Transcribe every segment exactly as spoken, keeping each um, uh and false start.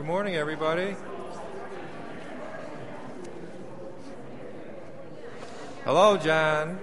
Good morning, everybody. Hello, John.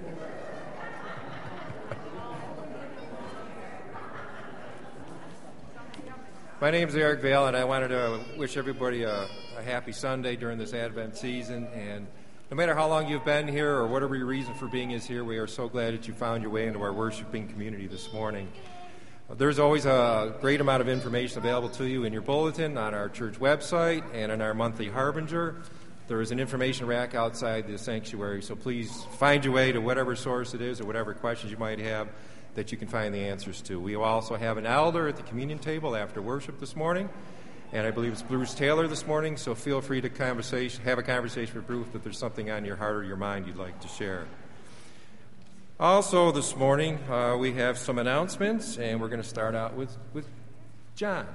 My name is Eric Vale, and I wanted to wish everybody a, a happy Sunday during this Advent season. And no matter how long you've been here or whatever your reason for being is here, we are so glad that you found your way into our worshiping community this morning. There's always a great amount of information available to you in your bulletin, on our church website, and in our monthly Harbinger. There is an information rack outside the sanctuary, so please find your way to whatever source it is or whatever questions you might have that you can find the answers to. We also have an elder at the communion table after worship this morning, and I believe it's Bruce Taylor this morning, so feel free to conversation, have a conversation with Bruce if there's something on your heart or your mind you'd like to share. Also this morning, uh, we have some announcements, and we're going to start out with, with John.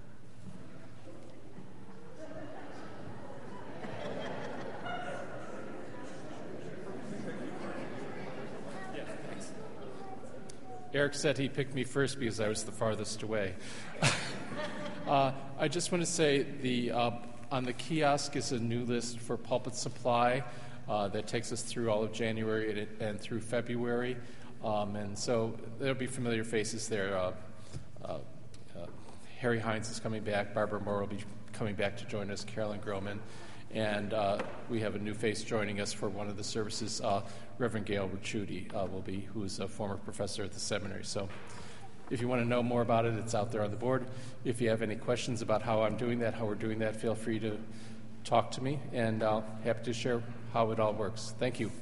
Eric said he picked me first because I was the farthest away. uh, I just want to say the uh, on the kiosk is a new list for Pulpit Supply. Uh, that takes us through all of January and, and through February. Um, and so there'll be familiar faces there. Uh, uh, uh, Harry Hines is coming back. Barbara Moore will be coming back to join us, Carolyn Groman. And uh, we have a new face joining us for one of the services. Uh, Reverend Gail Ricciuti uh, will be, who is a former professor at the seminary. So if you want to know more about it, it's out there on the board. If you have any questions about how I'm doing that, how we're doing that, feel free to talk to me, and I'll uh, happy to share how it all works. Thank you.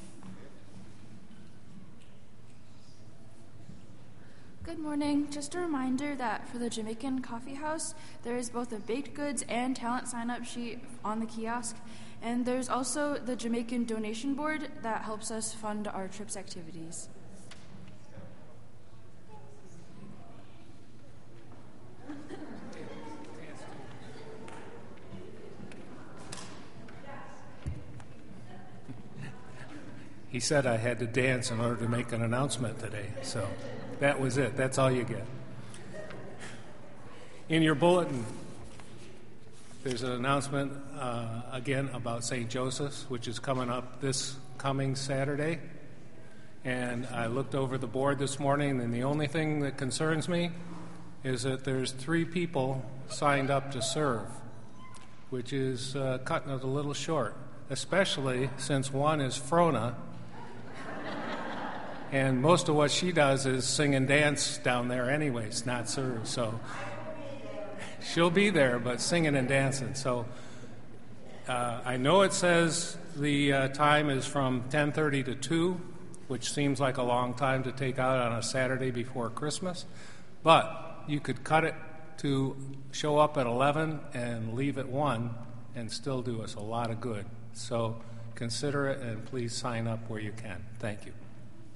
Good morning. Just a reminder that for the Jamaican Coffee House, there is both a baked goods and talent sign-up sheet on the kiosk, and there's also the Jamaican donation board that helps us fund our trip's activities. He said I had to dance in order to make an announcement today, so that was it. That's all you get. In your bulletin, there's an announcement, uh, again, about Saint Joseph's, which is coming up this coming Saturday. And I looked over the board this morning, and the only thing that concerns me is that there's three people signed up to serve, which is uh, cutting it a little short, especially since one is Frona, and most of what she does is sing and dance down there anyways, not serve. So she'll be there, but singing and dancing. So uh, I know it says the uh, time is from ten thirty to two, which seems like a long time to take out on a Saturday before Christmas. But you could cut it to show up at eleven and leave at one and still do us a lot of good. So consider it, and please sign up where you can. Thank you.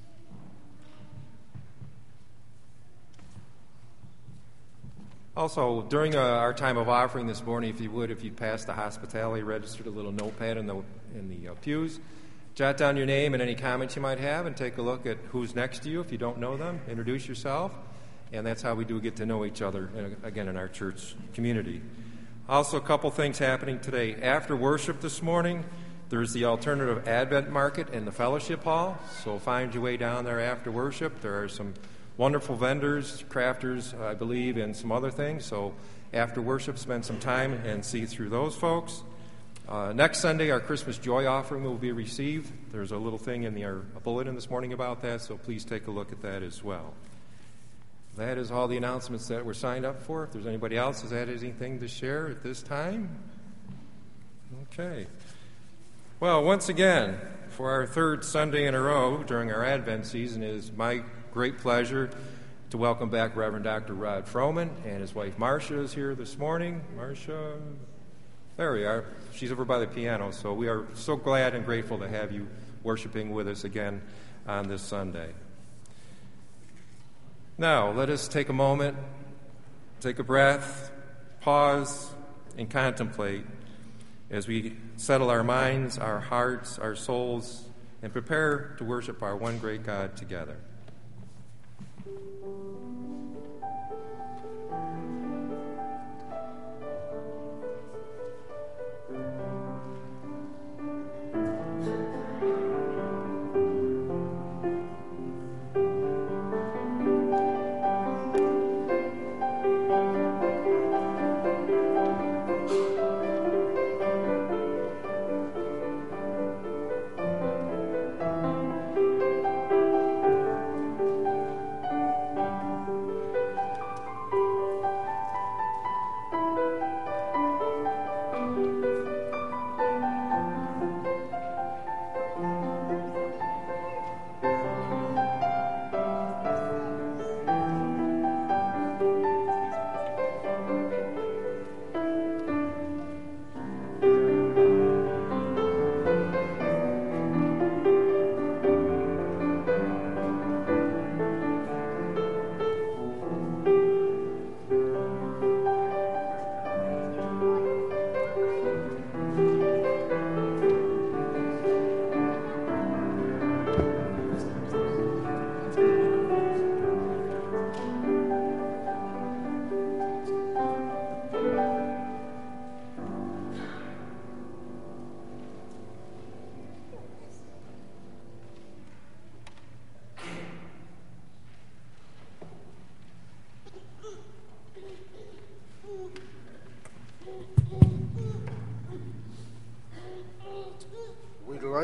Also, during uh, our time of offering this morning, if you would, if you pass the hospitality registered a little notepad in the in the uh, pews, jot down your name and any comments you might have, and take a look at who's next to you. If you don't know them, introduce yourself, and that's how we do get to know each other, in, again, in our church community. Also, a couple things happening today. After worship this morning, there's the alternative Advent market in the fellowship hall, so find your way down there after worship. There are some wonderful vendors, crafters, I believe, and some other things. So after worship, spend some time and see through those folks. Uh, next Sunday, our Christmas joy offering will be received. There's a little thing in the, our bulletin this morning about that, so please take a look at that as well. That is all the announcements that we're signed up for. If there's anybody else who's had anything to share at this time. Okay. Well, once again, for our third Sunday in a row during our Advent season, it is my great pleasure to welcome back Reverend Doctor Rod Froman, and his wife Marcia is here this morning. Marcia, there we are. She's over by the piano, so we are so glad and grateful to have you worshiping with us again on this Sunday. Now, let us take a moment, take a breath, pause, and contemplate as we settle our minds, our hearts, our souls, and prepare to worship our one great God together.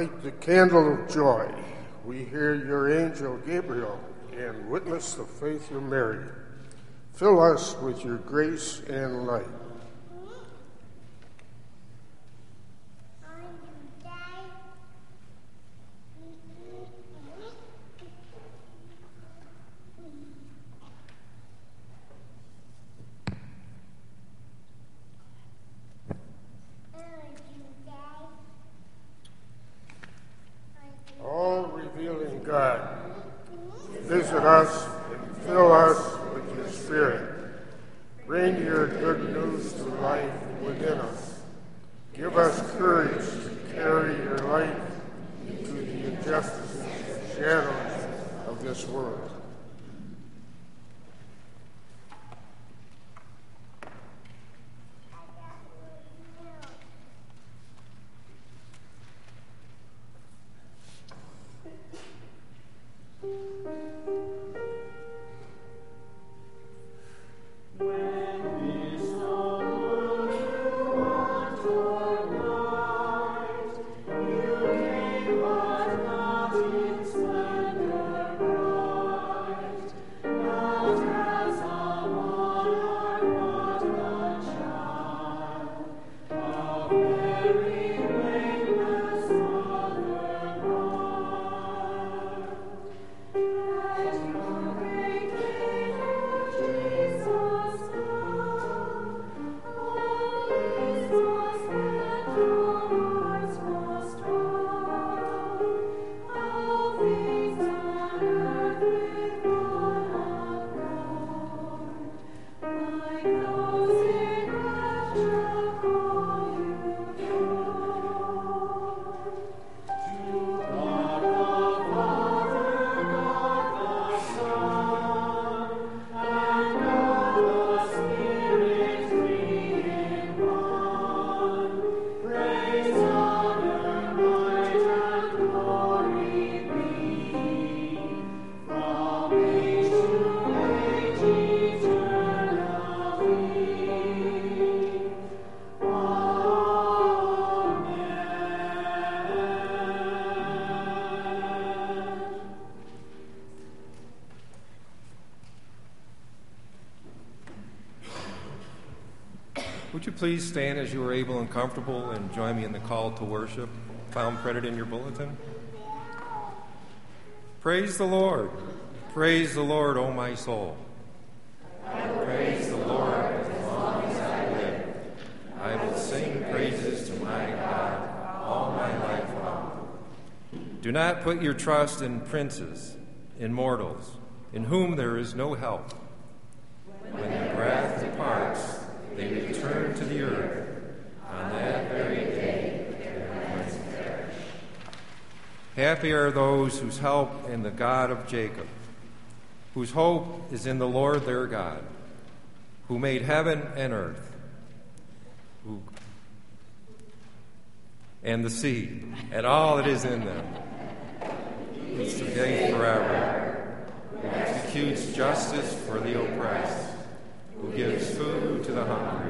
Light the candle of joy. We hear your angel Gabriel and witness the faith of Mary. Fill us with your grace and light. All-revealing God, visit us and fill us with your Spirit. Bring your good news to life within us. Give us courage to carry your light into the injustice and shadows of this world. Would you please stand as you are able and comfortable and join me in the call to worship found printed in your bulletin? Praise the Lord. Praise the Lord, O my soul. I will praise the Lord as long as I live. I will sing praises to my God all my life long. Do not put your trust in princes, in mortals, in whom there is no help. When their breath departs, they return to the earth. On that very day, their lives perish. Happy are those whose help in the God of Jacob, whose hope is in the Lord their God, who made heaven and earth, who, and the sea, and all that is in them, who forgave forever, who executes justice for the oppressed, who gives food to the hungry.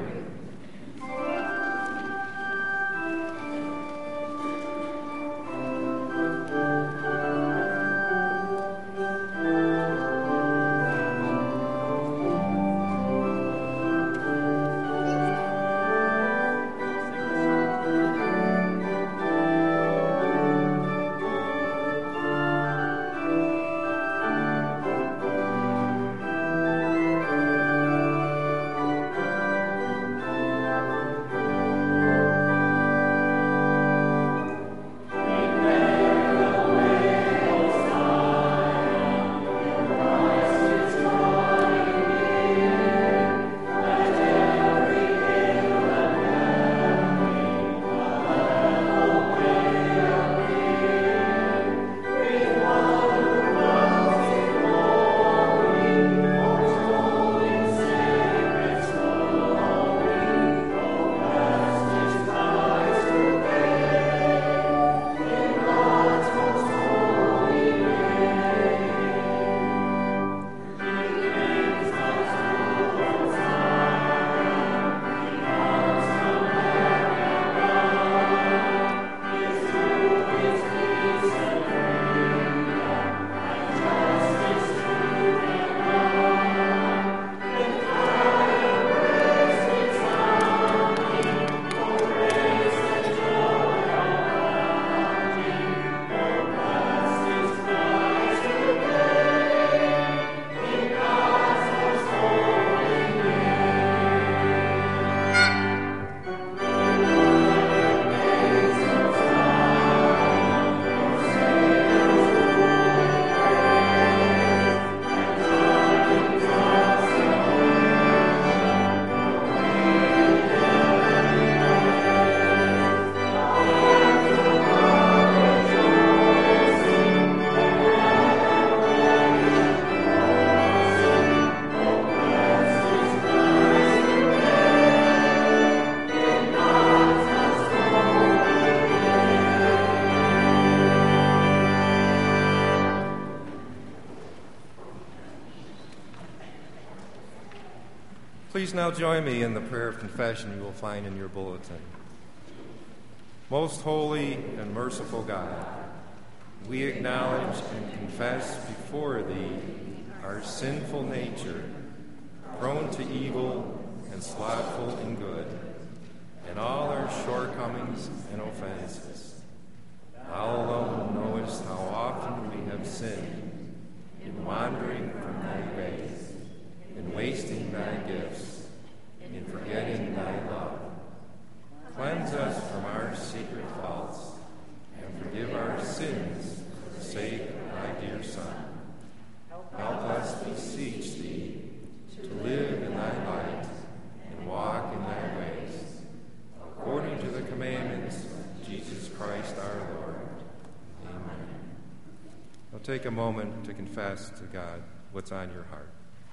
Please now join me in the prayer of confession you will find in your bulletin. Most holy and merciful God, we acknowledge and confess before Thee our sinful nature, prone to evil and slothful in good, and all our shortcomings and offenses. Thou alone knowest how often we have sinned in wandering from Thy ways, in wasting Thy gifts, in forgetting Thy love. Cleanse us from our secret faults, and forgive our sins for the sake of Thy dear Son. Help us beseech Thee to live in Thy light and walk in Thy ways, according to the commandments of Jesus Christ our Lord. Amen. Now take a moment to confess to God what's on your heart.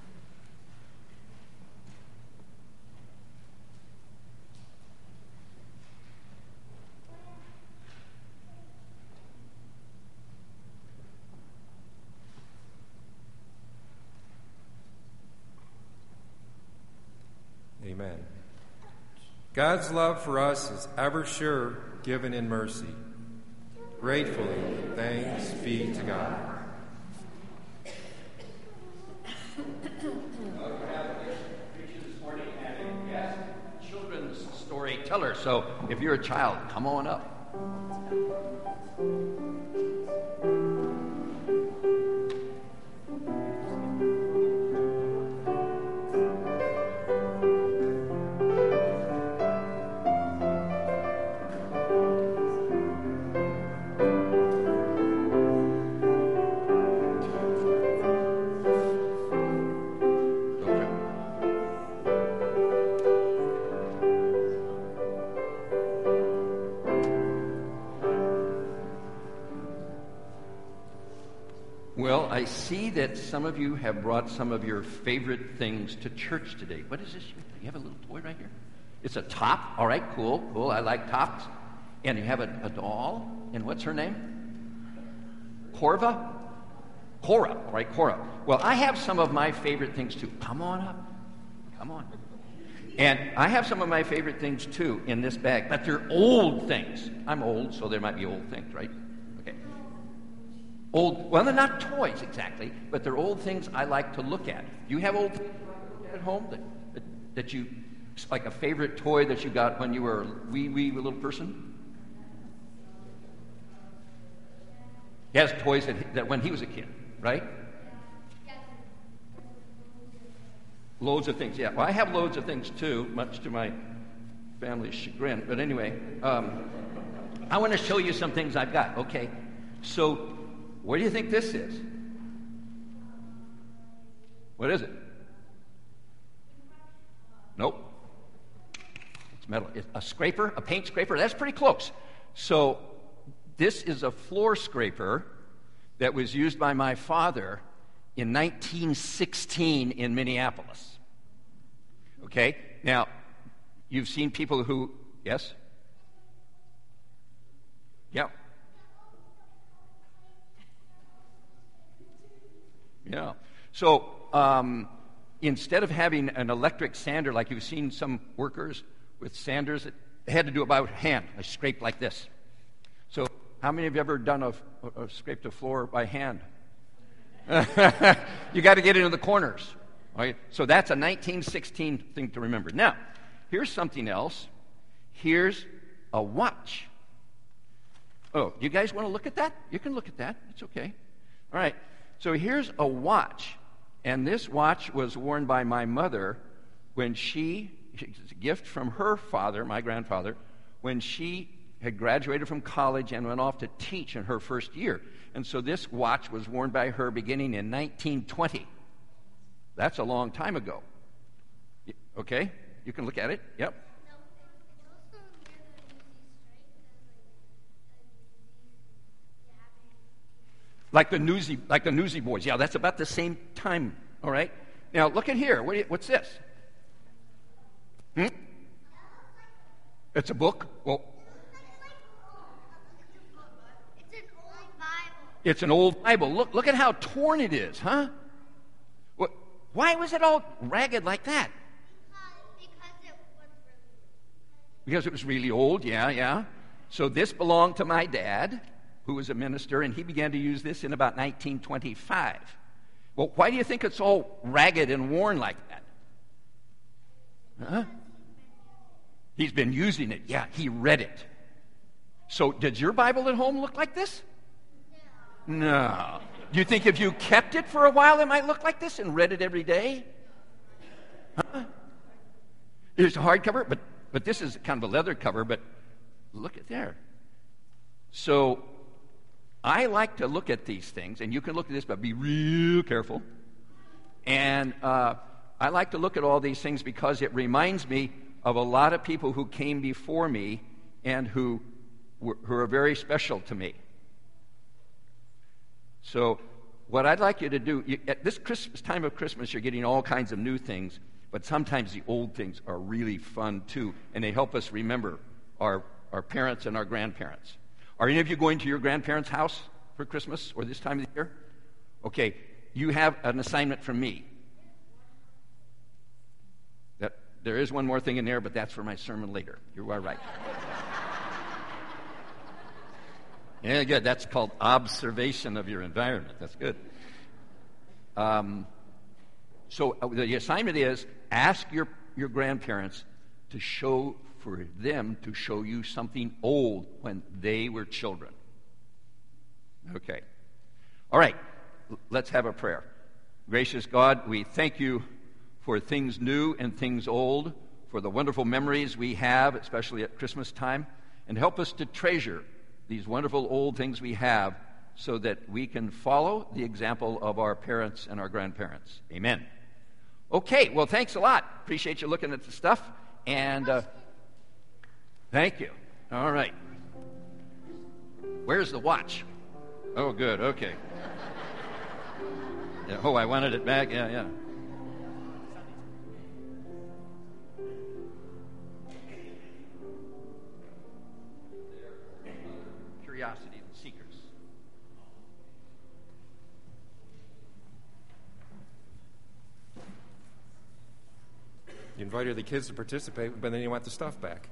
Amen. God's love for us is ever sure, given in mercy. Gratefully, thanks be to God. Children's storyteller. So if you're a child, come on up. Well, I see that some of you have brought some of your favorite things to church today. What is this? You have a little toy right here? It's a top. All right, cool, cool. I like tops. And you have a, a doll. And what's her name? Corva? Cora. All right, Cora. Well, I have some of my favorite things too. Come on up. Come on. And I have some of my favorite things too in this bag, but they're old things. I'm old, so there might be old things, right? Okay. Old, well, they're not toys exactly, but they're old things I like to look at. Do you have old things at home that, that, that you, like a favorite toy that you got when you were a wee, wee little person? He has toys that, that when he was a kid, right? Loads of things, yeah. Well, I have loads of things too, much to my family's chagrin. But anyway, um, I want to show you some things I've got, okay? So, what do you think this is? What is it? Nope. It's metal. It's a scraper, a paint scraper. That's pretty close. So this is a floor scraper that was used by my father in nineteen sixteen in Minneapolis. Okay? Now, you've seen people who, yes? Yeah. Yeah. So um, instead of having an electric sander like you've seen some workers with sanders, they had to do it by hand. I scraped like this. So how many of you ever done a, a, a scraped a floor by hand? You got to get into the corners. Right? So that's a nineteen sixteen thing to remember. Now, here's something else. Here's a watch. Oh, you guys want to look at that? You can look at that. It's okay. All right. So here's a watch, and this watch was worn by my mother when she, it's a gift from her father, my grandfather, when she had graduated from college and went off to teach in her first year. And so this watch was worn by her beginning in nineteen twenty. That's a long time ago. Okay? You can look at it. Yep. Like the newsy, like the newsy boys. Yeah, that's about the same time. All right. Now look at here. What do you, what's this? Hmm? It's a book. Well, it's an old Bible. It's an old Bible. Look, look at how torn it is, huh? What? Why was it all ragged like that? Because Because it was really old, yeah, yeah. So this belonged to my dad, who was a minister, and he began to use this in about nineteen twenty-five. Well, why do you think it's all ragged and worn like that? Huh? He's been using it. Yeah, he read it. So did your Bible at home look like this? No. No. Do you think if you kept it for a while, it might look like this and read it every day? Huh? It's a hardcover, but but this is kind of a leather cover, but look at there. So I like to look at these things, and you can look at this, but be real careful. And uh, I like to look at all these things because it reminds me of a lot of people who came before me and who were, who are very special to me. So what I'd like you to do, you, at this Christmas time of Christmas, you're getting all kinds of new things, but sometimes the old things are really fun too, and they help us remember our, our parents and our grandparents. Are any of you going to your grandparents' house for Christmas or this time of the year? Okay, you have an assignment from me. That there is one more thing in there, but that's for my sermon later. You are right. Yeah, good. That's called observation of your environment. That's good. Um, so uh, the assignment is ask your, your grandparents to show for them to show you something old when they were children. Okay. All right. L- let's have a prayer. Gracious God, we thank you for things new and things old, for the wonderful memories we have, especially at Christmas time, and help us to treasure these wonderful old things we have so that we can follow the example of our parents and our grandparents. Amen. Okay, well, thanks a lot. Appreciate you looking at the stuff. And uh, thank you. All right. Where's the watch? Oh, good. Okay. Yeah, oh, I wanted it back. Yeah, yeah. Curiosity and seekers. You invited the kids to participate, but then you want the stuff back.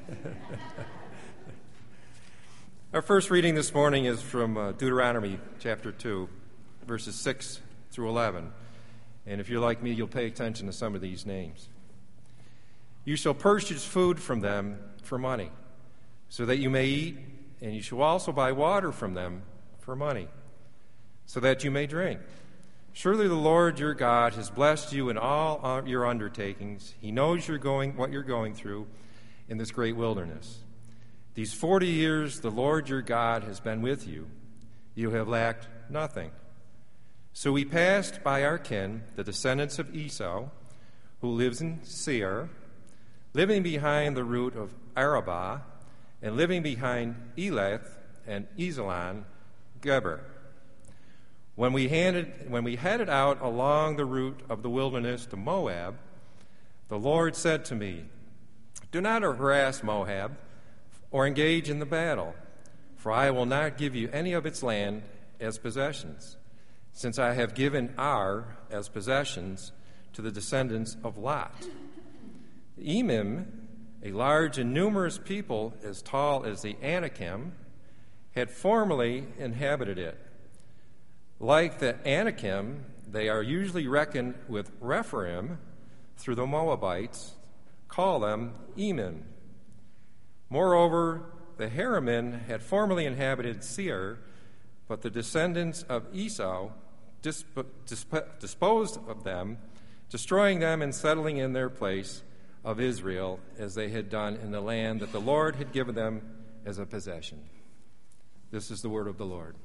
Our first reading this morning is from uh, Deuteronomy chapter two, verses six through eleven. And if you're like me, you'll pay attention to some of these names. You shall purchase food from them for money, so that you may eat, and you shall also buy water from them for money, so that you may drink. Surely the Lord your God has blessed you in all your undertakings. He knows you're going, what you're going through in this great wilderness. These forty years the Lord your God has been with you. You have lacked nothing. So we passed by our kin, the descendants of Esau, who lives in Seir, living behind the root of Arabah, and living behind Elath and Ezalon Geber. When we, handed, when we headed out along the route of the wilderness to Moab, the Lord said to me, do not harass Moab or engage in the battle, for I will not give you any of its land as possessions, since I have given Ar as possessions to the descendants of Lot. Emim, a large and numerous people as tall as the Anakim, had formerly inhabited it. Like the Anakim, they are usually reckoned with Rephaim through the Moabites, call them Emim. Moreover, the Haramin had formerly inhabited Seir, but the descendants of Esau disp- disp- disposed of them, destroying them and settling in their place of Israel, as they had done in the land that the Lord had given them as a possession. This is the word of the Lord.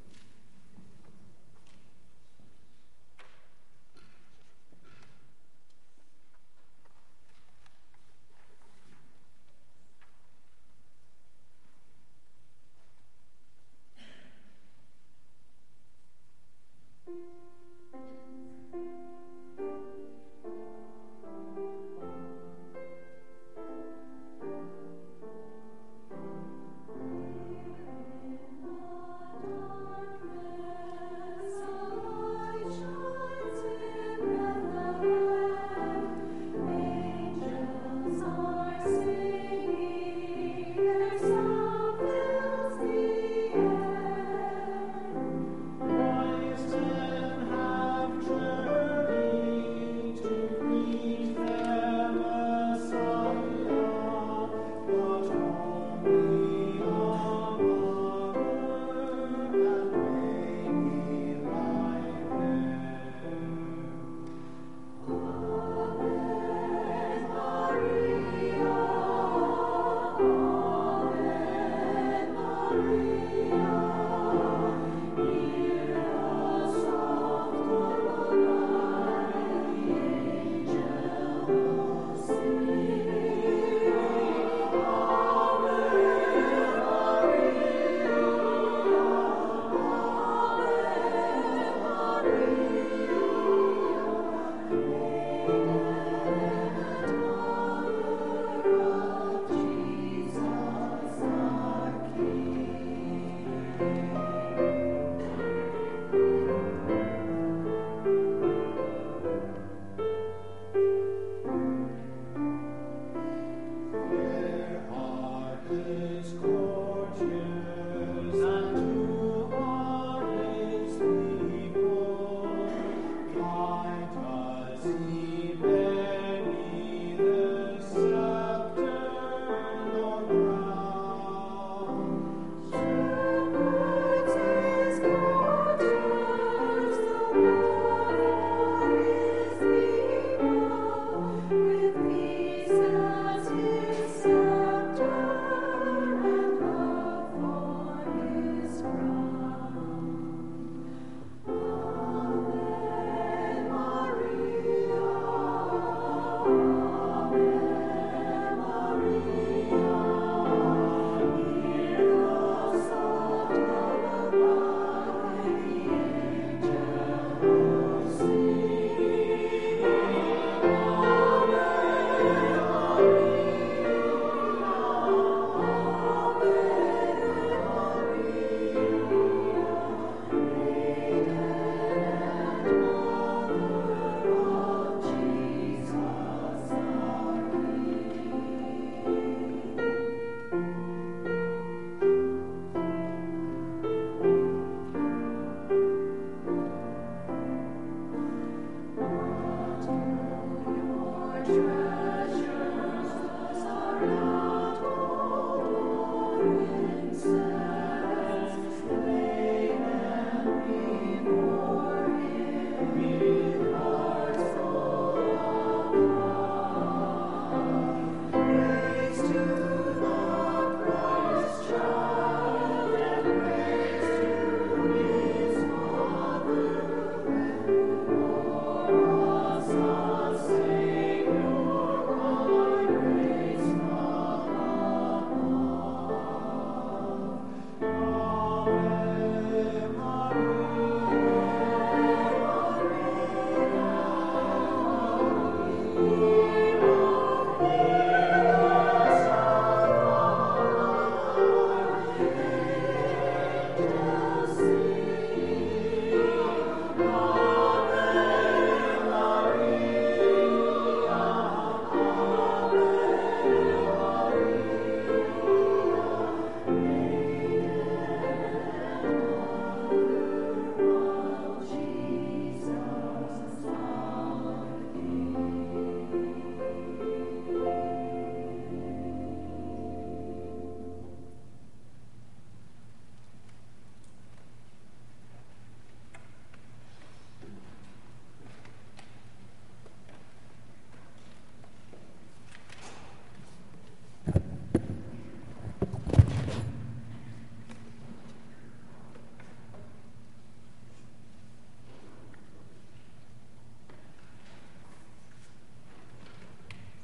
Thank you.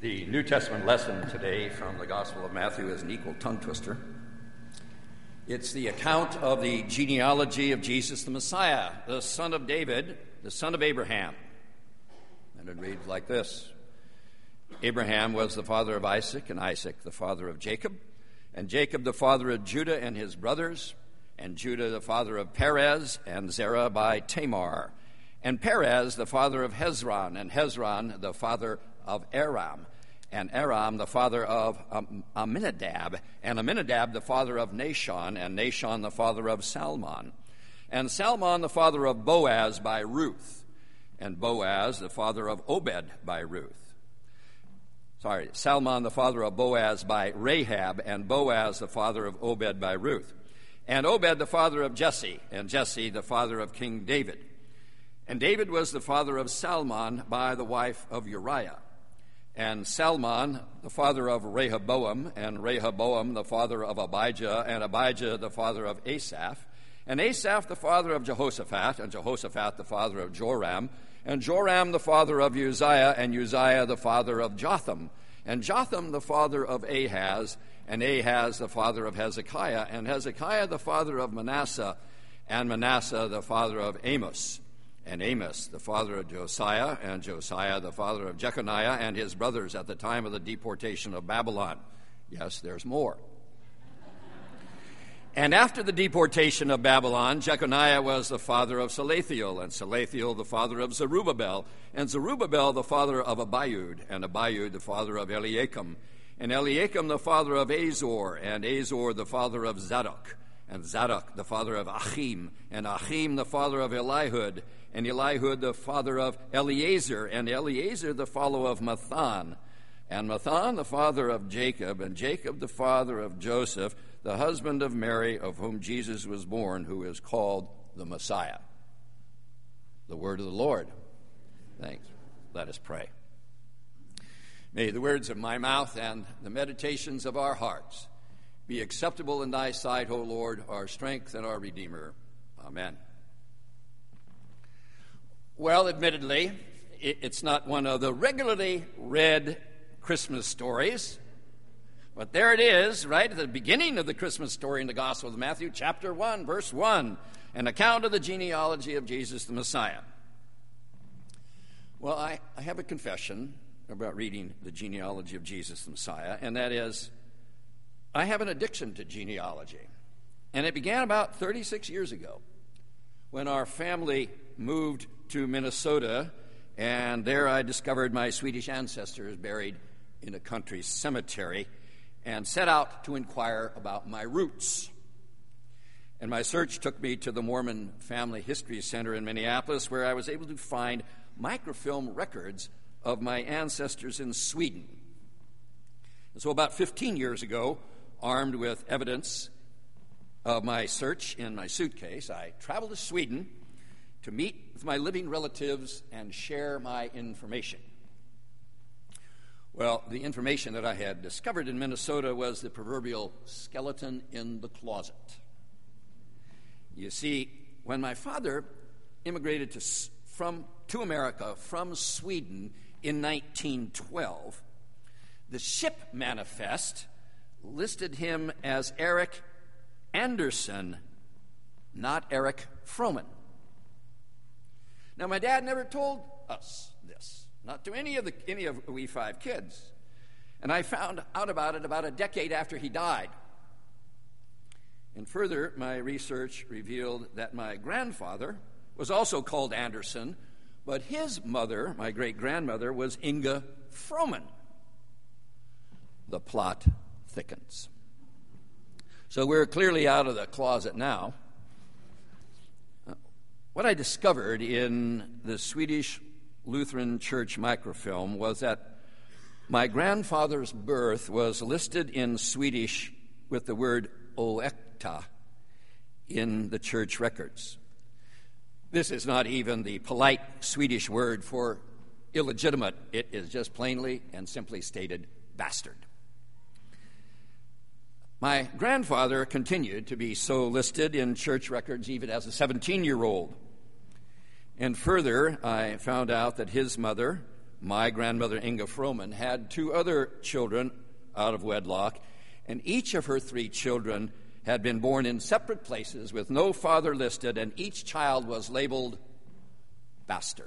The New Testament lesson today from the Gospel of Matthew is an equal tongue twister. It's the account of the genealogy of Jesus the Messiah, the son of David, the son of Abraham. And it reads like this. Abraham was the father of Isaac, and Isaac the father of Jacob, and Jacob the father of Judah and his brothers, and Judah the father of Perez, and Zerah by Tamar, and Perez the father of Hezron, and Hezron the father of Aram, and Aram the father of Amminadab, and Amminadab the father of Nahshon, and Nahshon the father of Salmon, and Salmon the father of Boaz by Ruth, and Boaz the father of Obed by Ruth. Sorry, Salmon the father of Boaz by Rahab, and Boaz the father of Obed by Ruth, and Obed the father of Jesse, and Jesse the father of King David. And David was the father of Salmon by the wife of Uriah, and Salmon the father of Rehoboam, and Rehoboam the father of Abijah, and Abijah the father of Asaph, and Asaph the father of Jehoshaphat, and Jehoshaphat the father of Joram, and Joram the father of Uzziah, and Uzziah the father of Jotham, and Jotham the father of Ahaz, and Ahaz the father of Hezekiah, and Hezekiah the father of Manasseh, and Manasseh the father of Amos, and Amos the father of Josiah, and Josiah the father of Jeconiah and his brothers at the time of the deportation of Babylon. Yes, there's more. And after the deportation of Babylon, Jeconiah was the father of Salathiel, and Salathiel the father of Zerubbabel, and Zerubbabel the father of Abiud, and Abiud the father of Eliakim, and Eliakim the father of Azor, and Azor the father of Zadok, and Zadok the father of Achim, and Achim the father of Elihud, and Elihud the father of Eleazar, and Eleazar the father of Mathan, and Mathan the father of Jacob, and Jacob the father of Joseph, the husband of Mary, of whom Jesus was born, who is called the Messiah. The word of the Lord. Thanks. Let us pray. May the words of my mouth and the meditations of our hearts be acceptable in thy sight, O Lord, our strength and our Redeemer. Amen. Well, admittedly, it's not one of the regularly read Christmas stories, but there it is, right at the beginning of the Christmas story in the Gospel of Matthew, chapter one, verse one, an account of the genealogy of Jesus the Messiah. Well, I, I have a confession about reading the genealogy of Jesus the Messiah, and that is, I have an addiction to genealogy. And it began about thirty-six years ago when our family moved to Minnesota, and there I discovered my Swedish ancestors buried in a country cemetery, and set out to inquire about my roots. And my search took me to the Mormon Family History Center in Minneapolis, where I was able to find microfilm records of my ancestors in Sweden. And so about fifteen years ago, armed with evidence of my search in my suitcase, I traveled to Sweden to meet with my living relatives and share my information. Well, the information that I had discovered in Minnesota was the proverbial skeleton in the closet. You see, when my father immigrated to, from, to America from Sweden in nineteen twelve, the ship manifest listed him as Eric Anderson, not Eric Froman. Now, my dad never told us this, not to any of the any of we five kids. And I found out about it about a decade after he died. And further, my research revealed that my grandfather was also called Anderson, but his mother, my great-grandmother, was Inga Froman. The plot thickens. So we're clearly out of the closet now. What I discovered in the Swedish Lutheran Church microfilm was that my grandfather's birth was listed in Swedish with the word oäkta in the church records. This is not even the polite Swedish word for illegitimate. It is just plainly and simply stated bastard. My grandfather continued to be so listed in church records even as a seventeen-year-old. And further, I found out that his mother, my grandmother Inga Froman had two other children out of wedlock, and each of her three children had been born in separate places with no father listed, and each child was labeled bastard.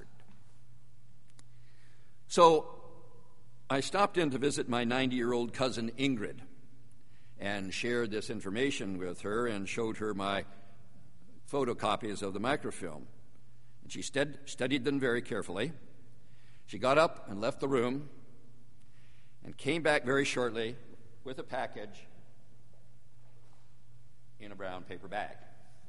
So I stopped in to visit my ninety-year-old cousin Ingrid and shared this information with her and showed her my photocopies of the microfilm. And she stud- studied them very carefully. She got up and left the room and came back very shortly with a package in a brown paper bag.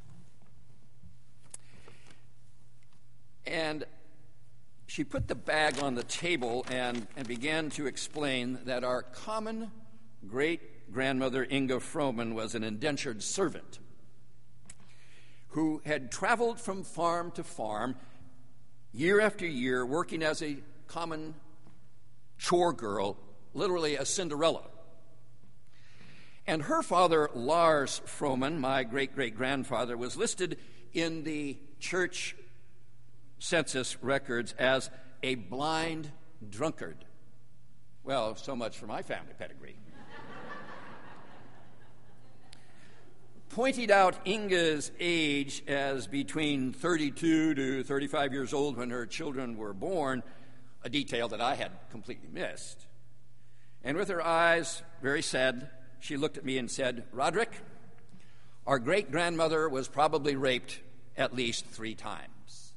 And she put the bag on the table and, and began to explain that our common great-grandmother Inga Froman was an indentured servant who had traveled from farm to farm year after year, working as a common chore girl, literally a Cinderella. And her father, Lars Froman, my great-great-grandfather, was listed in the church census records as a blind drunkard. Well, so much for my family pedigree. Pointed out Inga's age as between thirty-two to thirty-five years old when her children were born, a detail that I had completely missed. And with her eyes very sad, she looked at me and said, "Roderick, our great-grandmother was probably raped at least three times."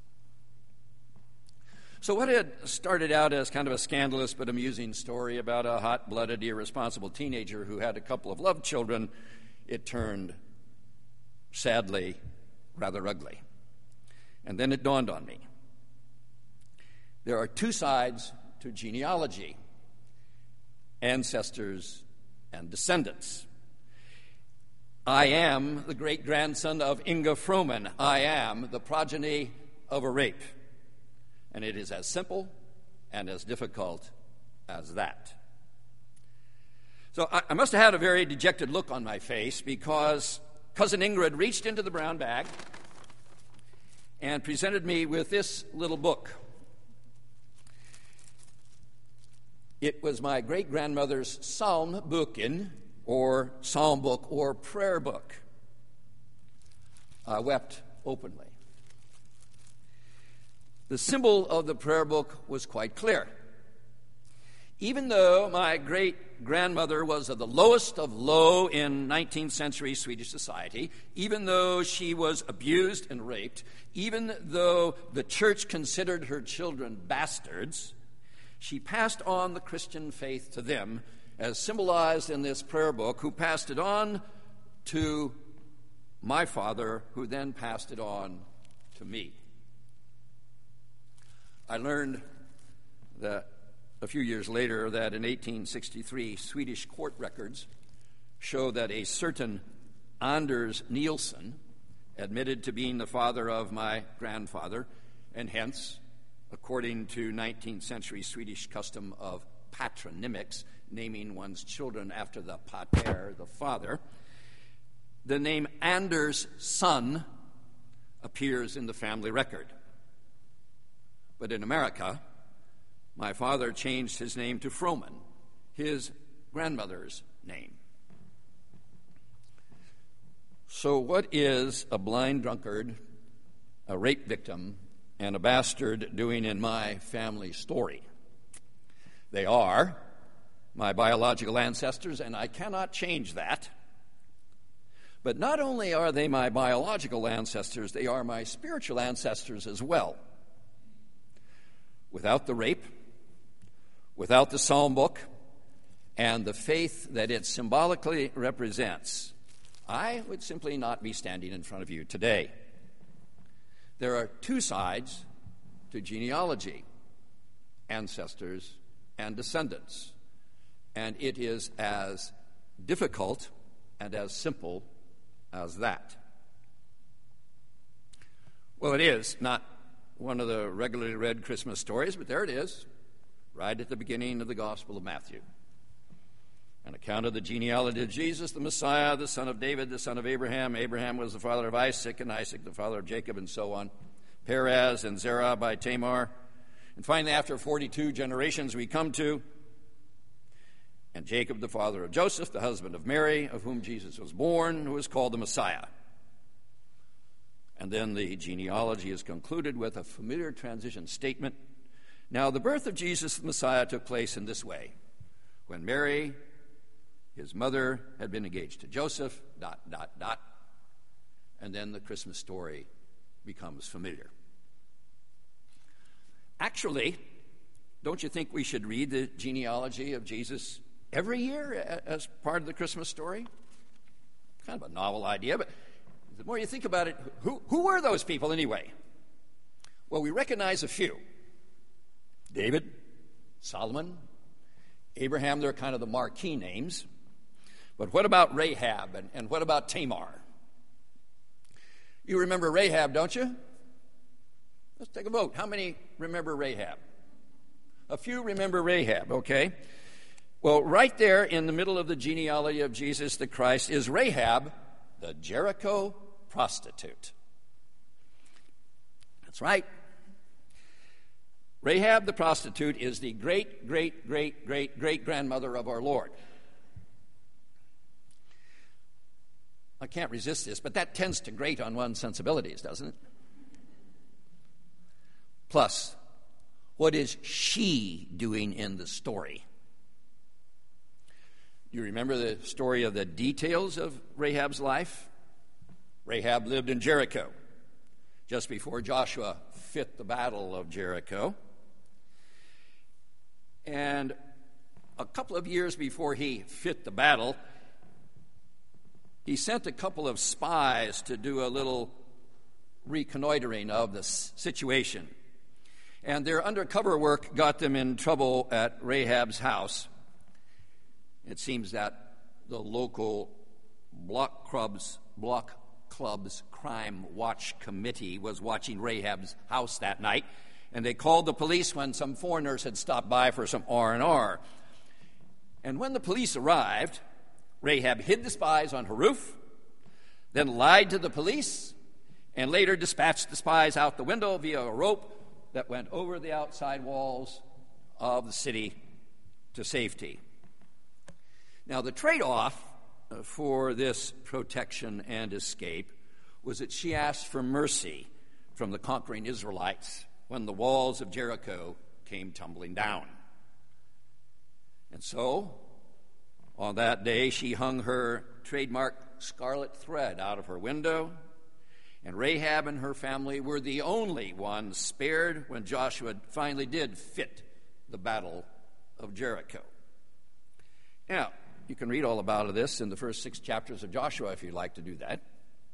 So what had started out as kind of a scandalous but amusing story about a hot-blooded, irresponsible teenager who had a couple of love children, it turned, sadly, rather ugly. And then it dawned on me. There are two sides to genealogy: ancestors and descendants. I am the great-grandson of Inga Froman. I am the progeny of a rape. And it is as simple and as difficult as that. So I, I must have had a very dejected look on my face, because Cousin Ingrid reached into the brown bag and presented me with this little book. It was my great-grandmother's Psalmboeken, or psalm book, or prayer book. I wept openly. The symbol of the prayer book was quite clear. Even though my great-grandmother was of the lowest of low in nineteenth century Swedish society, even though she was abused and raped, even though the church considered her children bastards, she passed on the Christian faith to them, as symbolized in this prayer book, who passed it on to my father, who then passed it on to me. I learned that a few years later that in eighteen sixty-three, Swedish court records show that a certain Anders Nielsen admitted to being the father of my grandfather, and hence, according to nineteenth century Swedish custom of patronymics, naming one's children after the pater, the father, the name Anders' son appears in the family record. But in America, my father changed his name to Froman, his grandmother's name. So what is a blind drunkard, a rape victim, and a bastard doing in my family story? They are my biological ancestors, and I cannot change that. But not only are they my biological ancestors, they are my spiritual ancestors as well. Without the rape, without the psalm book, and the faith that it symbolically represents, I would simply not be standing in front of you today. There are two sides to genealogy: ancestors and descendants. And it is as difficult and as simple as that. Well, it is not one of the regularly read Christmas stories, but there it is, right at the beginning of the Gospel of Matthew. An account of the genealogy of Jesus, the Messiah, the son of David, the son of Abraham. Abraham was the father of Isaac, and Isaac the father of Jacob, and so on. Perez and Zerah by Tamar. And finally, after forty-two generations, we come to, and Jacob, the father of Joseph, the husband of Mary, of whom Jesus was born, who is called the Messiah. And then the genealogy is concluded with a familiar transition statement. Now, the birth of Jesus, the Messiah, took place in this way. When Mary, his mother, had been engaged to Joseph, dot, dot, dot. And then the Christmas story becomes familiar. Actually, don't you think we should read the genealogy of Jesus every year as part of the Christmas story? Kind of a novel idea, but the more you think about it, who, who were those people anyway? Well, we recognize a few. David, Solomon, Abraham, they're kind of the marquee names. But what about Rahab, and, and what about Tamar? You remember Rahab, don't you? Let's take a vote. How many remember Rahab? A few remember Rahab, okay. Well, right there in the middle of the genealogy of Jesus the Christ is Rahab, the Jericho prostitute. That's right. Rahab the prostitute is the great, great, great, great, great grandmother of our Lord. I can't resist this, but that tends to grate on one's sensibilities, doesn't it? Plus, what is she doing in the story? You remember the story of the details of Rahab's life? Rahab lived in Jericho just before Joshua fit the battle of Jericho. And a couple of years before he fit the battle, he sent a couple of spies to do a little reconnoitering of the situation. And their undercover work got them in trouble at Rahab's house. It seems that the local block clubs, block club's crime watch committee was watching Rahab's house that night, and they called the police when some foreigners had stopped by for some R and R. And when the police arrived, Rahab hid the spies on her roof, then lied to the police, and later dispatched the spies out the window via a rope that went over the outside walls of the city to safety. Now, the trade-off for this protection and escape was that she asked for mercy from the conquering Israelites when the walls of Jericho came tumbling down. And so, on that day, she hung her trademark scarlet thread out of her window, and Rahab and her family were the only ones spared when Joshua finally did fit the battle of Jericho. Now, you can read all about this in the first six chapters of Joshua if you'd like to do that.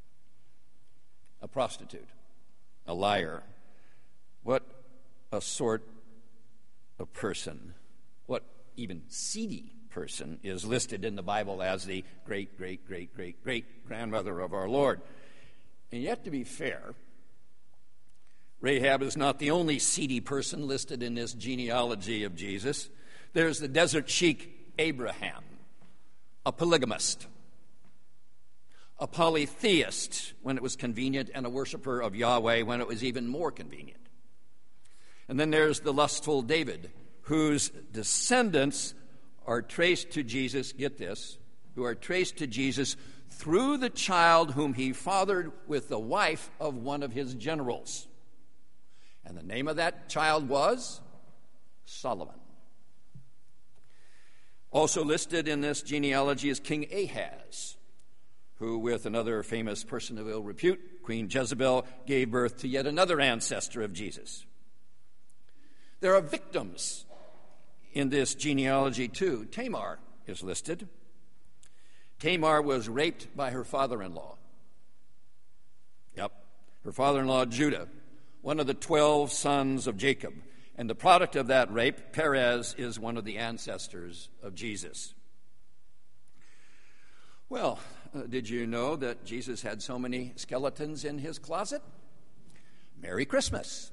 A prostitute, a liar. What a sort of person, what even seedy person is listed in the Bible as the great, great, great, great, great grandmother of our Lord. And yet, to be fair, Rahab is not the only seedy person listed in this genealogy of Jesus. There's the desert sheik Abraham, a polygamist, a polytheist when it was convenient, and a worshiper of Yahweh when it was even more convenient. And then there's the lustful David, whose descendants are traced to Jesus, get this, who are traced to Jesus through the child whom he fathered with the wife of one of his generals. And the name of that child was Solomon. Also listed in this genealogy is King Ahaz, who, with another famous person of ill repute, Queen Jezebel, gave birth to yet another ancestor of Jesus. There are victims in this genealogy, too. Tamar is listed. Tamar was raped by her father-in-law. Yep, her father-in-law, Judah, one of the twelve sons of Jacob. And the product of that rape, Perez, is one of the ancestors of Jesus. Well, uh, did you know that Jesus had so many skeletons in his closet? Merry Christmas.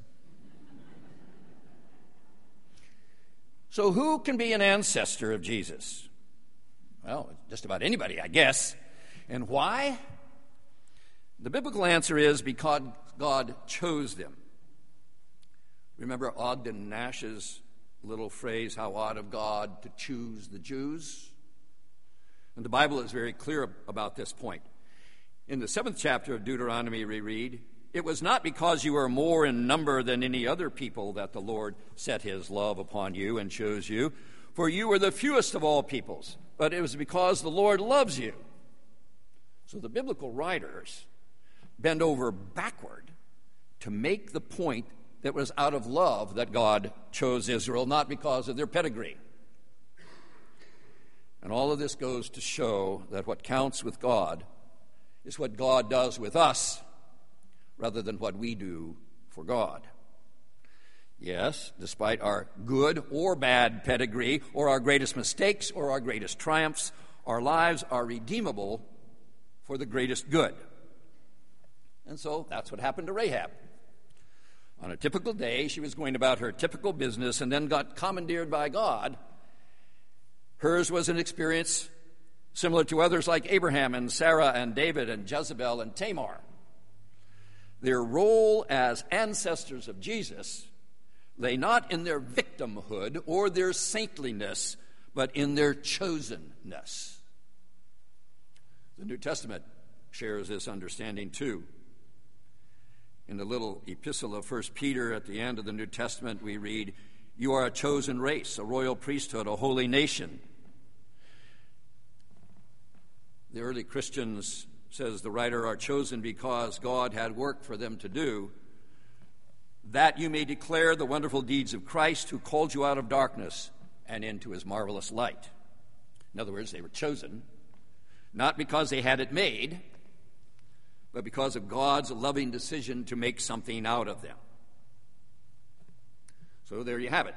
So who can be an ancestor of Jesus? Well, just about anybody, I guess. And why? The biblical answer is because God chose them. Remember Ogden Nash's little phrase, how odd of God to choose the Jews? And the Bible is very clear about this point. In the seventh chapter of Deuteronomy, we read, "It was not because you were more in number than any other people that the Lord set his love upon you and chose you, for you were the fewest of all peoples, but it was because the Lord loves you." So the biblical writers bend over backward to make the point that it was out of love that God chose Israel, not because of their pedigree. And all of this goes to show that what counts with God is what God does with us rather than what we do for God. Yes, despite our good or bad pedigree, or our greatest mistakes or our greatest triumphs, our lives are redeemable for the greatest good. And so that's what happened to Rahab. On a typical day, she was going about her typical business and then got commandeered by God. Hers was an experience similar to others like Abraham and Sarah and David and Jezebel and Tamar. Their role as ancestors of Jesus lay not in their victimhood or their saintliness, but in their chosenness. The New Testament shares this understanding too. In the little epistle of First Peter at the end of the New Testament, we read, "You are a chosen race, a royal priesthood, a holy nation." The early Christians, says the writer, are chosen because God had work for them to do, that you may declare the wonderful deeds of Christ, who called you out of darkness and into his marvelous light. In other words, they were chosen not because they had it made, but because of God's loving decision to make something out of them. So there you have it.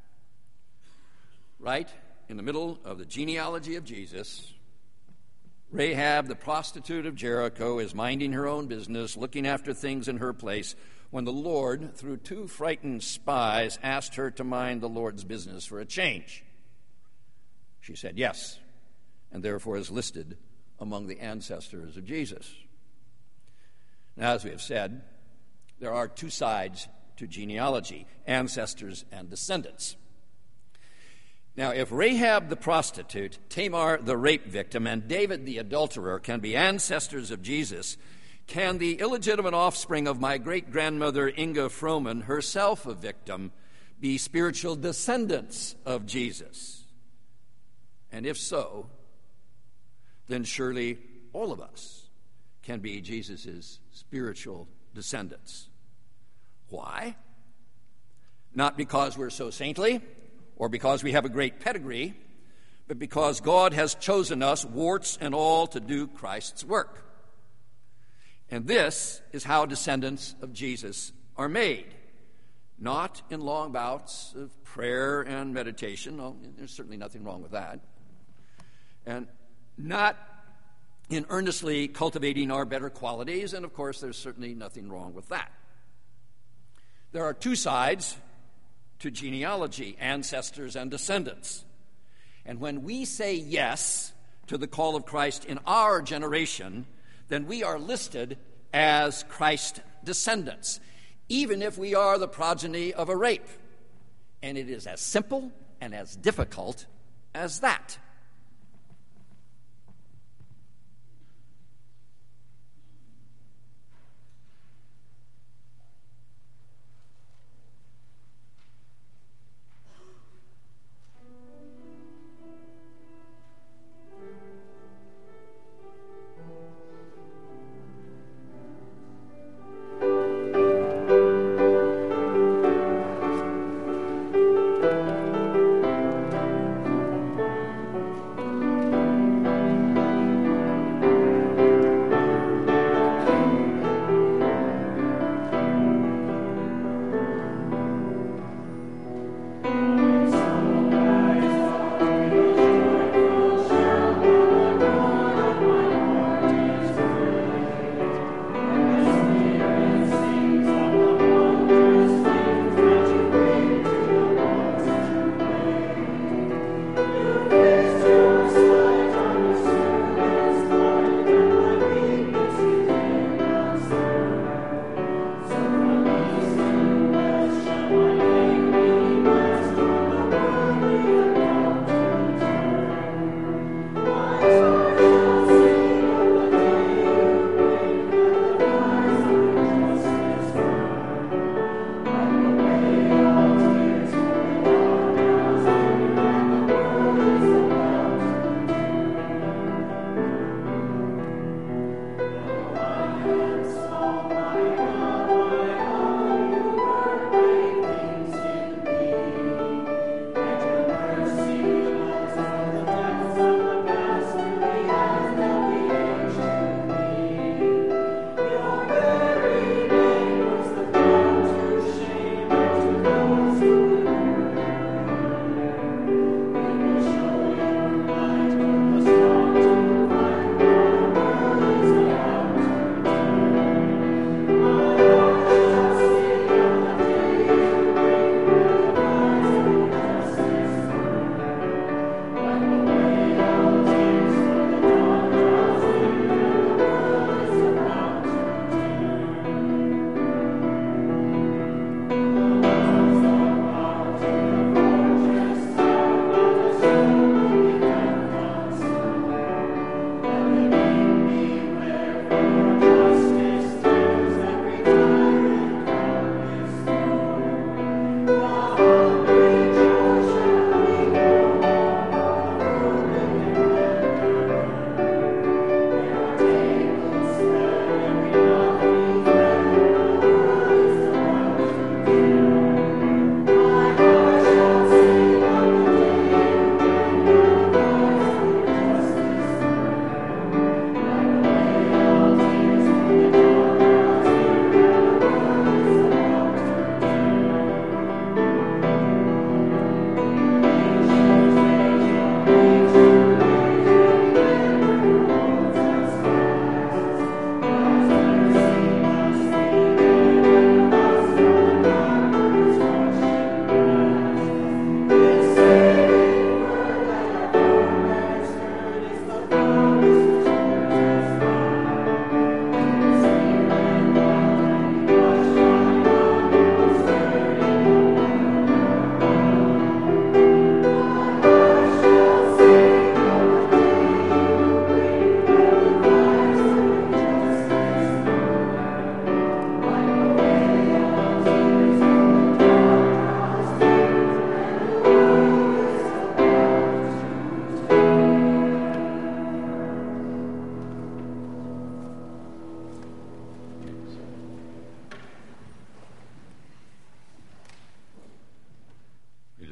Right in the middle of the genealogy of Jesus, Rahab, the prostitute of Jericho, is minding her own business, looking after things in her place, when the Lord, through two frightened spies, asked her to mind the Lord's business for a change. She said yes, and therefore is listed among the ancestors of Jesus. Now, as we have said, there are two sides to genealogy, ancestors and descendants. Now, if Rahab the prostitute, Tamar the rape victim, and David the adulterer can be ancestors of Jesus, can the illegitimate offspring of my great-grandmother Inga Froman, herself a victim, be spiritual descendants of Jesus? And if so, then surely all of us can be Jesus' spiritual descendants. Why? Not because we're so saintly or because we have a great pedigree, but because God has chosen us, warts and all, to do Christ's work. And this is how descendants of Jesus are made. Not in long bouts of prayer and meditation. Oh, there's certainly nothing wrong with that. And not in earnestly cultivating our better qualities, and of course there's certainly nothing wrong with that. There are two sides to genealogy, ancestors and descendants. And when we say yes to the call of Christ in our generation, then we are listed as Christ's descendants, even if we are the progeny of a rape. And it is as simple and as difficult as that.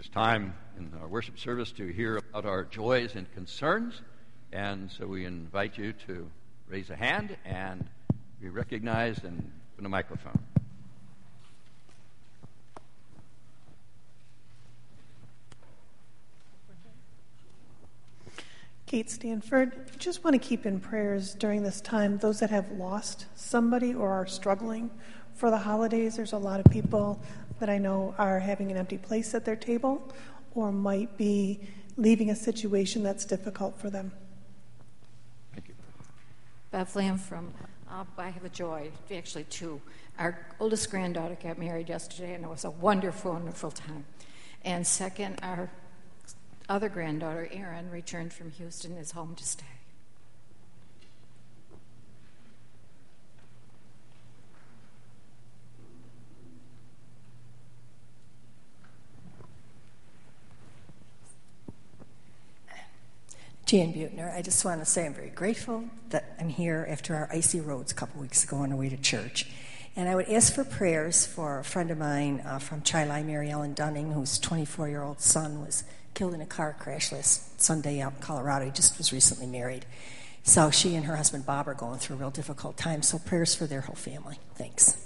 time in our worship service to hear about our joys and concerns, and so we invite you to raise a hand and be recognized and open a microphone. Kate Stanford, just want to keep in prayers during this time those that have lost somebody or are struggling for the holidays. There's a lot of people that I know are having an empty place at their table or might be leaving a situation that's difficult for them. Thank you. Beth Lamb from uh, I Have a Joy, actually two. Our oldest granddaughter got married yesterday, and it was a wonderful, wonderful time. And second, our other granddaughter, Erin, returned from Houston and is home to stay. Jan Butner, I just want to say I'm very grateful that I'm here after our icy roads a couple weeks ago on our way to church. And I would ask for prayers for a friend of mine uh, from Chi-Li, Mary Ellen Dunning, whose twenty-four-year-old son was killed in a car crash last Sunday out in Colorado. He just was recently married. So she and her husband Bob are going through a real difficult time. So prayers for their whole family. Thanks.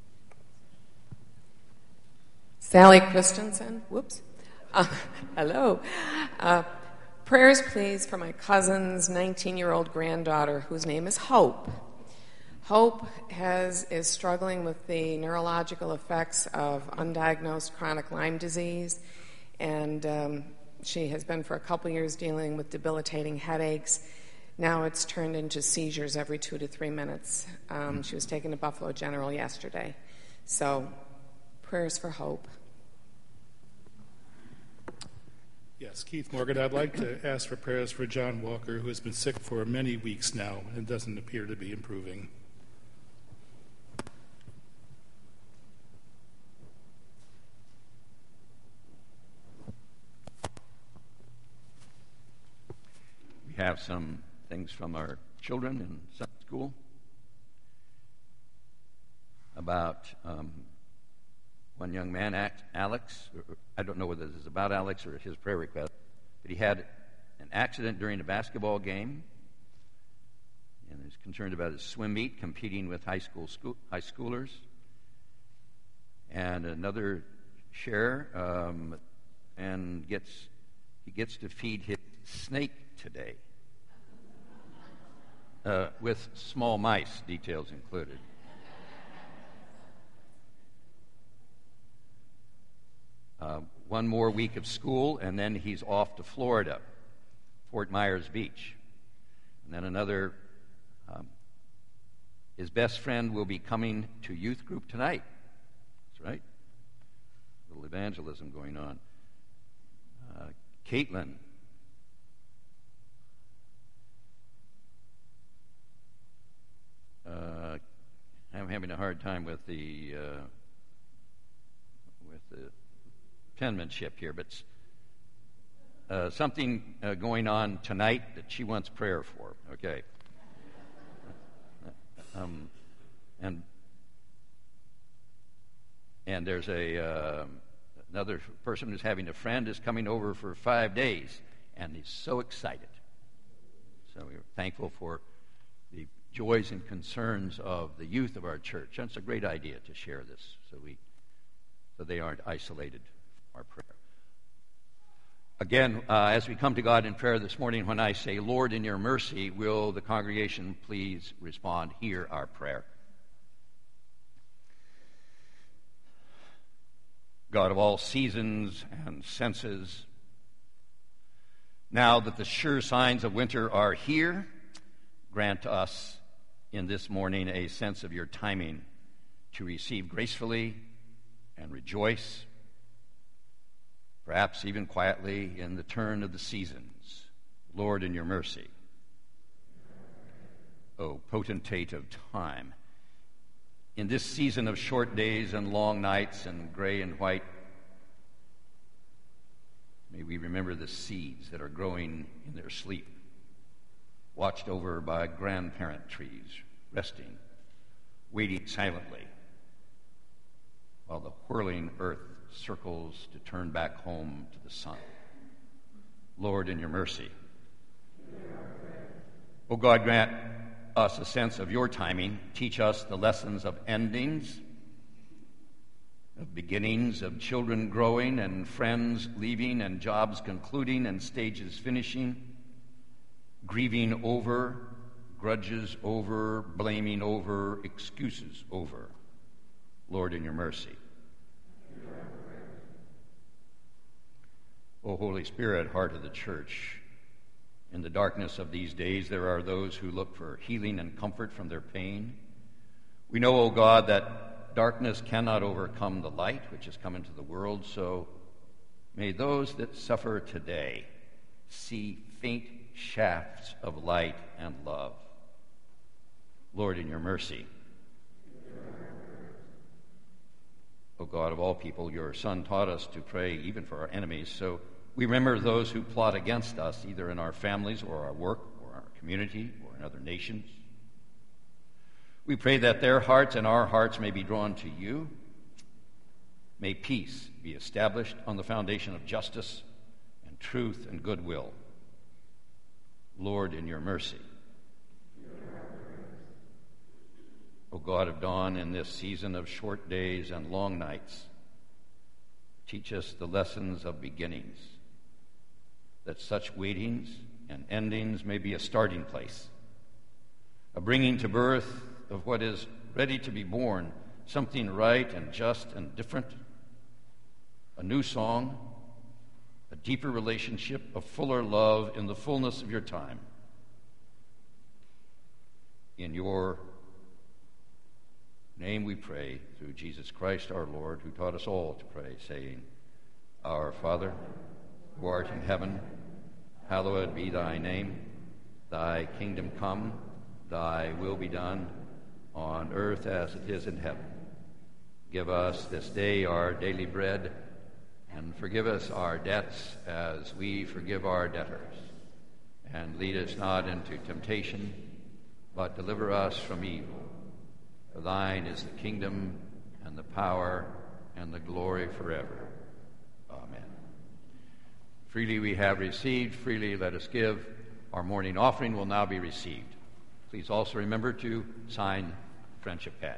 Sally Christensen. Whoops. Uh, hello. Uh, prayers, please, for my cousin's nineteen-year-old granddaughter, whose name is Hope. Hope has is struggling with the neurological effects of undiagnosed chronic Lyme disease, and um, she has been for a couple years dealing with debilitating headaches. Now it's turned into seizures every two to three minutes. Um, she was taken to Buffalo General yesterday. So, prayers for Hope. Yes, Keith Morgan. I'd like to ask for prayers for John Walker, who has been sick for many weeks now and doesn't appear to be improving. We have some things from our children in Sunday school about um, one young man, Alex. I don't know whether this is about Alex or his prayer request, but he had an accident during a basketball game, and is concerned about his swim meet, competing with high school, school high schoolers. And another share, um, and gets he gets to feed his snake today, uh, with small mice details included. Uh, one more week of school, and then he's off to Florida, Fort Myers Beach. And then another, um, his best friend will be coming to youth group tonight. That's right. A little evangelism going on. Uh, Caitlin. Uh, I'm having a hard time with the uh, with the penmanship here, but uh, something uh, going on tonight that she wants prayer for. Okay. Um, and and there's a uh, another person who's having a friend is coming over for five days, and he's so excited. So we're thankful for the joys and concerns of the youth of our church. And it's a great idea to share this, so we so they aren't isolated from our prayer. Again, uh, as we come to God in prayer this morning, when I say, Lord, in your mercy, will the congregation please respond, hear our prayer. God of all seasons and senses, now that the sure signs of winter are here, grant us in this morning a sense of your timing to receive gracefully and rejoice, perhaps even quietly, in the turn of the seasons. Lord, in your mercy. O potentate of time, in this season of short days and long nights and gray and white, may we remember the seeds that are growing in their sleep, watched over by grandparent trees, resting, waiting silently, while the whirling earth circles to turn back home to the sun. Lord, in your mercy. O God, grant us a sense of your timing. Teach us the lessons of endings, of beginnings, of children growing and friends leaving and jobs concluding and stages finishing, grieving over, grudges over, blaming over, excuses over. Lord, in your mercy. O Holy Spirit, heart of the church, in the darkness of these days there are those who look for healing and comfort from their pain. We know, O God, that darkness cannot overcome the light which has come into the world, so may those that suffer today see faint shafts of light and love. Lord, in your mercy. O God of all people, your Son taught us to pray even for our enemies, so we remember those who plot against us, either in our families or our work or our community or in other nations. We pray that their hearts and our hearts may be drawn to you. May peace be established on the foundation of justice and truth and goodwill. Lord, in your mercy. O God of dawn, in this season of short days and long nights, teach us the lessons of beginnings, that such waitings and endings may be a starting place, a bringing to birth of what is ready to be born, something right and just and different, a new song, a deeper relationship, a fuller love in the fullness of your time. In your name we pray, through Jesus Christ our Lord, who taught us all to pray, saying, Our Father, who art in heaven, hallowed be thy name. Thy kingdom come, thy will be done, on earth as it is in heaven. Give us this day our daily bread, and forgive us our debts as we forgive our debtors. And lead us not into temptation, but deliver us from evil. For thine is the kingdom, and the power, and the glory forever. Amen. Freely we have received, freely let us give. Our morning offering will now be received. Please also remember to sign friendship pad.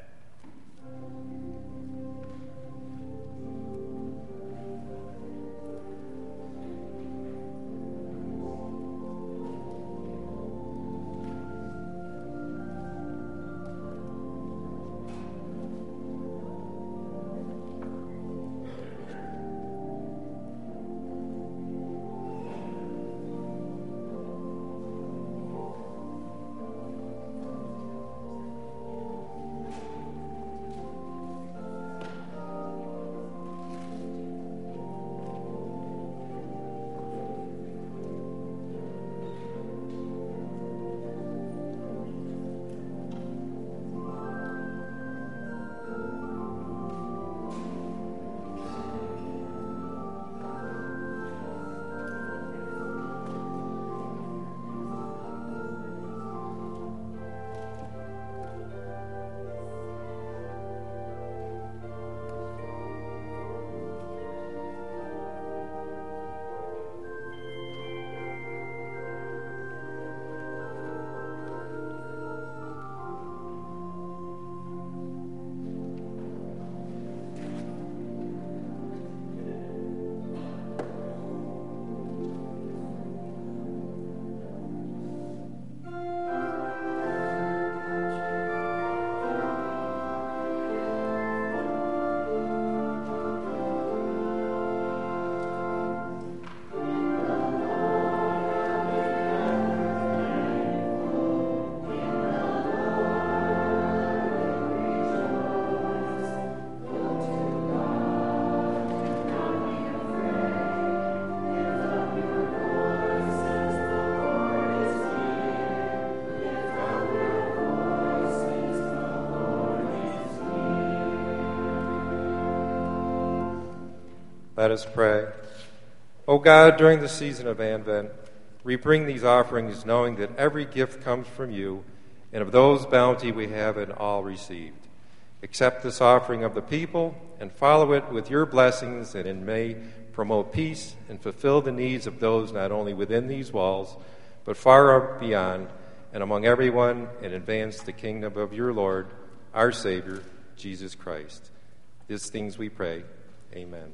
Let us pray. O God, during the season of Advent, we bring these offerings knowing that every gift comes from you, and of those bounty we have in all received. Accept this offering of the people and follow it with your blessings, and it may promote peace and fulfill the needs of those not only within these walls, but far beyond and among everyone, and advance the kingdom of your Lord, our Savior, Jesus Christ. These things we pray. Amen.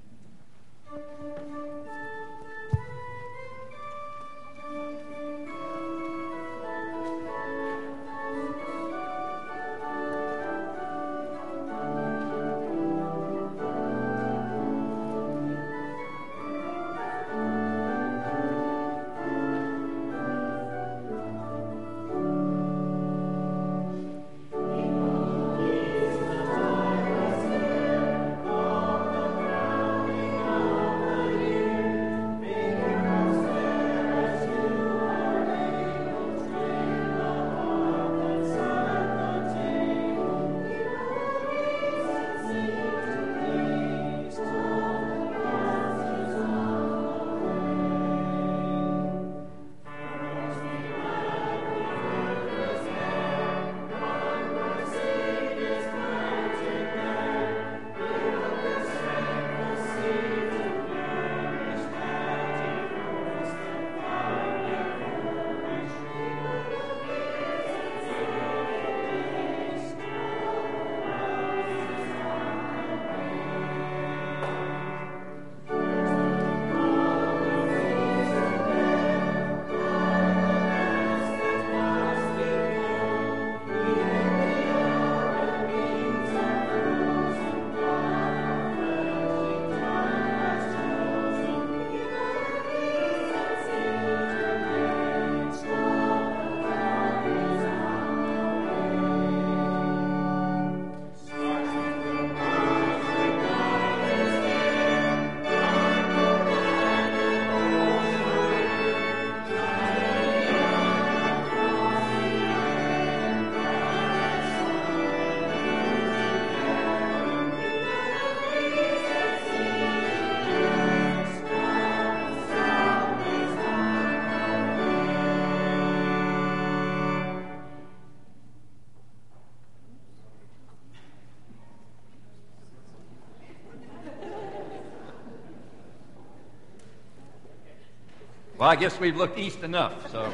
Well, I guess we've looked east enough, so.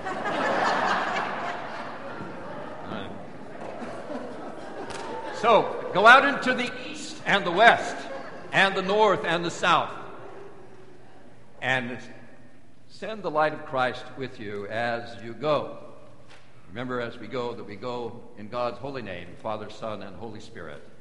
Right. So, go out into the east and the west and the north and the south and send the light of Christ with you as you go. Remember as we go that we go in God's holy name, Father, Son, and Holy Spirit.